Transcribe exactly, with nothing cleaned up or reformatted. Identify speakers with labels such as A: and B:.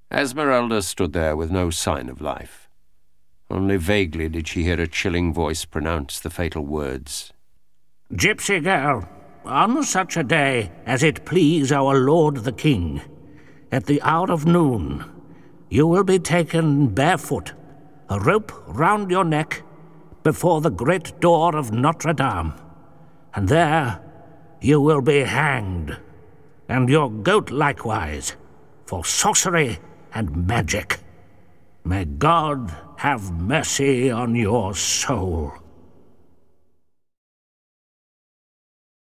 A: Esmeralda stood there with no sign of life. Only vaguely did she hear a chilling voice pronounce the fatal words.
B: "Gypsy girl, on such a day as it please our lord the king, at the hour of noon, you will be taken barefoot, a rope round your neck, before the great door of Notre Dame, and there you will be hanged, and your goat likewise, for sorcery and magic. May God have mercy on your soul."